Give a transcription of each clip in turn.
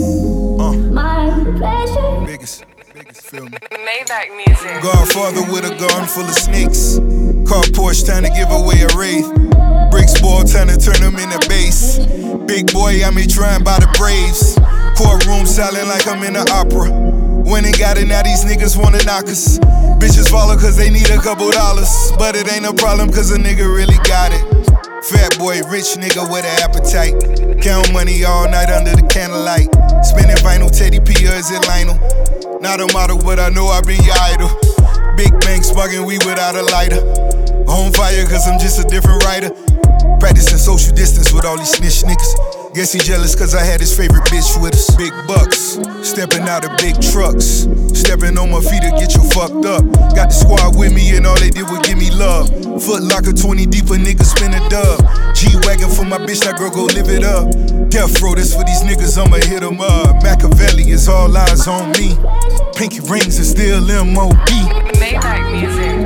My pleasure. Biggest, feel me? Maybach music. Godfather with a garden full of snakes. Car Porsche trying to give away a wraith. Bricks ball trying to turn them into base. Big boy, I me trying by the Braves. Courtroom silent like I'm in an opera. When and got it, now these niggas wanna knock us. Bitches follow cause they need a couple dollars. But it ain't a problem cause a nigga really got it. Fat boy, rich nigga with an appetite. Count money all night under the candlelight. Spinning vinyl, Teddy P or is it Lionel? Not a model, but I know I been your idol. Big bang sparking weed without a lighter. On fire cause I'm just a different writer. Practicing social distance with all these snitch niggas. Guess he jealous cause I had his favorite bitch with us. Big bucks, stepping out of big trucks. Stepping on my feet to get you fucked up. Got the squad with me and all they did was give me love. Foot locker 20 deep, a nigga spin a dub. G-Wagon for my bitch, that girl go live it up. Death row, this for these niggas, I'ma hit them up. Machiavelli is all eyes on me. Pinky rings is still M.O.B. Maybach music.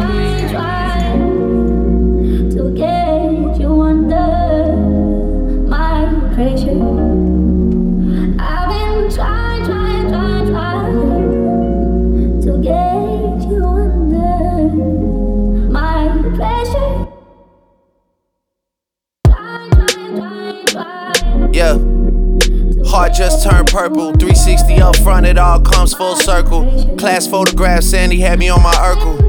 To get you under my pressure. I've been trying to get you under my pressure. Yeah. Heart just turned purple, 360 up front, it all comes full circle. Class photograph, Sandy had me on my Urkel.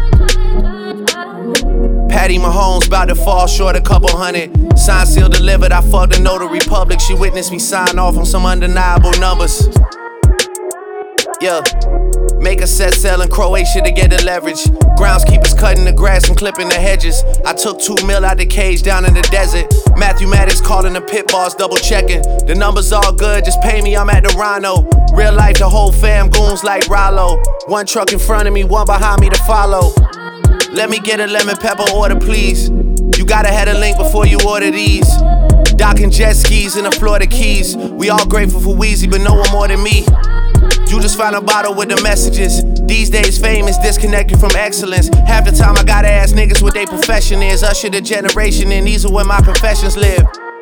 Patty Mahomes about to fall short a couple hundred. Sign seal delivered, I fucked a notary public. She witnessed me sign off on some undeniable numbers. Yeah. Make a set sail in Croatia to get the leverage. Groundskeepers cutting the grass and clipping the hedges. I took 2 mil out the cage down in the desert. Matthew Maddox calling the pit boss, double checking. The numbers all good, just pay me, I'm at the Rhino. Real life, the whole fam goons like Rollo. One truck in front of me, one behind me to follow. Let me get a lemon pepper order, please. You gotta have a link before you order these. Docking jet skis in the Florida Keys. We all grateful for Weezy, but no one more than me. You just found a bottle with the messages. These days fame is disconnected from excellence. Half the time I gotta ask niggas what they profession is. Usher the generation and these are where my confessions live.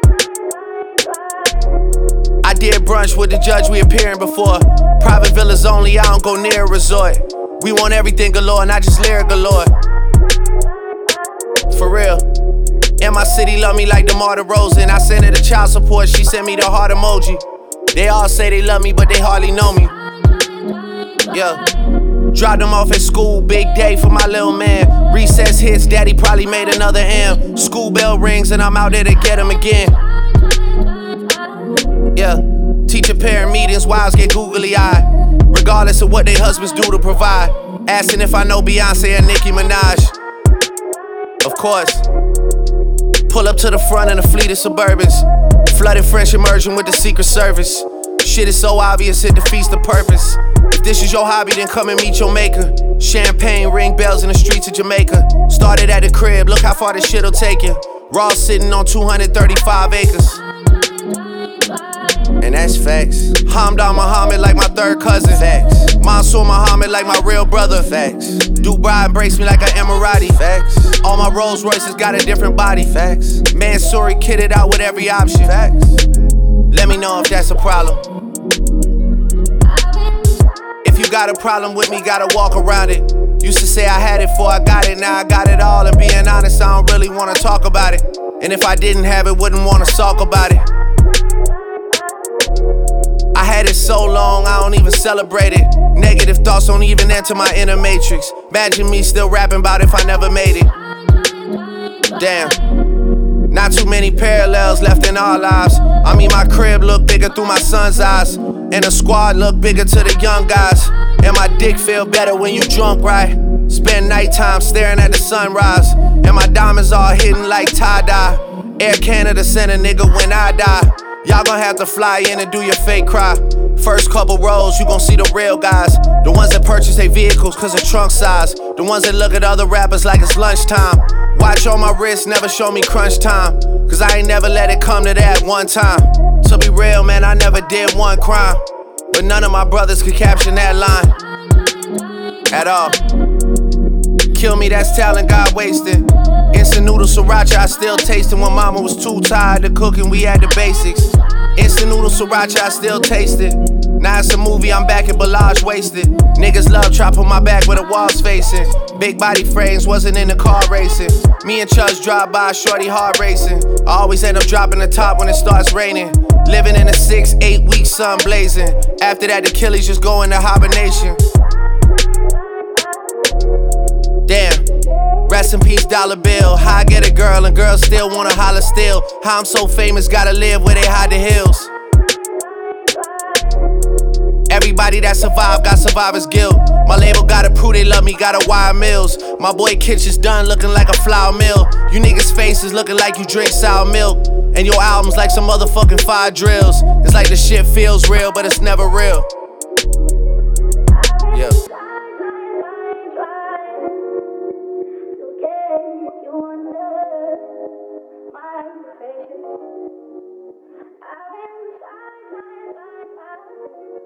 I did brunch with the judge we appearing before. Private villas only, I don't go near a resort. We want everything galore, not just lyric galore. For real. And my city love me like DeMar DeRozan. I sent her the child support, she sent me the heart emoji. They all say they love me, but they hardly know me. Yeah. Dropped them off at school, big day for my little man. Recess hits, daddy probably made another M. School bell rings and I'm out there to get him again. Yeah. Teacher parent meetings, wives get googly eyed. Regardless of what their husbands do to provide. Asking if I know Beyonce and Nicki Minaj. Of course. Pull up to the front in a fleet of Suburbans. Flooded French immersion with the Secret Service. Shit is so obvious, it defeats the purpose. If this is your hobby, then come and meet your maker. Champagne, ring bells in the streets of Jamaica. Started at the crib, look how far this shit'll take you. Raw sitting on 235 acres. And that's facts. Hamdan Muhammad like my third cousin. Facts. Mansour Muhammad like my real brother. Facts. Dubai embraced me like an Emirati. Facts. All my Rolls Royces got a different body. Facts. Mansouri kitted out with every option. Facts. Let me know if that's a problem. If you got a problem with me, gotta walk around it. Used to say I had it before I got it, now I got it all. And being honest, I don't really wanna talk about it. And if I didn't have it, wouldn't wanna talk about it. I had it so long, I don't even celebrate it. Negative thoughts don't even enter my inner matrix. Imagine me still rapping about if I never made it. Damn. Not too many parallels left in our lives. I mean, my crib look bigger through my son's eyes. And the squad look bigger to the young guys. And my dick feel better when you drunk, right? Spend nighttime staring at the sunrise. And my diamonds all hidden like tie-dye. Air Canada sent a nigga when I die. Y'all gon' have to fly in and do your fake cry. First couple rows, you gon' see the real guys. The ones that purchase their vehicles cause of trunk size. The ones that look at other rappers like it's lunchtime. Watch on my wrist, never show me crunch time. Cause I ain't never let it come to that one time. To be real, man, I never did one crime. But none of my brothers could caption that line at all. Kill me, that's talent God wasted. Instant noodle sriracha, I still tasted when mama was too tired to cook and we had the basics. Instant noodle sriracha, I still taste it. Now it's a movie, I'm back at Bellage wasted. Niggas love trap on my back where the walls facing. Big body frames, wasn't in the car racing. Me and Chuz drive by, shorty hard racing. I always end up dropping the top when it starts raining. Living in a 6-8 week sun blazing. After that, the Achilles just go into hibernation. Damn. Rest in peace, dollar bill. How I get a girl and girls still wanna holler still. How I'm so famous, gotta live where they hide the hills. Everybody that survived got survivor's guilt. My label gotta prove they love me, gotta wire mills. My boy Kitch is done looking like a flour mill. You niggas' faces looking like you drink sour milk. And your albums like some motherfucking fire drills. It's like the shit feels real, but it's never real. Yeah. I've been trying.